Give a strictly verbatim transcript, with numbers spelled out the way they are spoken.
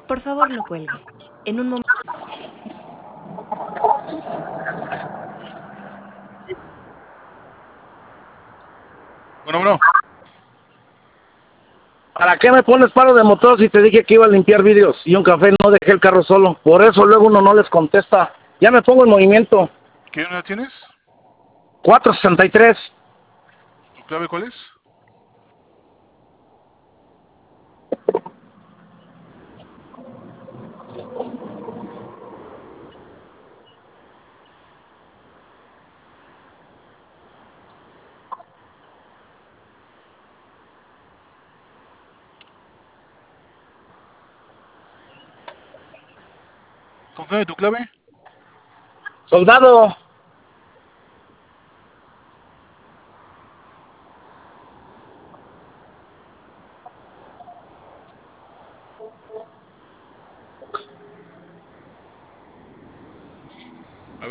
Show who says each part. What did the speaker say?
Speaker 1: Por favor, no cuelgue. En un momento.
Speaker 2: Bueno, bueno.
Speaker 3: ¿Para qué me pones paro de motor si te dije que iba a limpiar vidrios y un café? No dejé el carro solo. Por eso luego uno no les contesta. Ya me pongo en movimiento.
Speaker 2: ¿Qué unidad tienes?
Speaker 3: cuatro sesenta y tres.
Speaker 2: ¿Tu clave cuál es? Confirme tu clave.
Speaker 3: Soldado.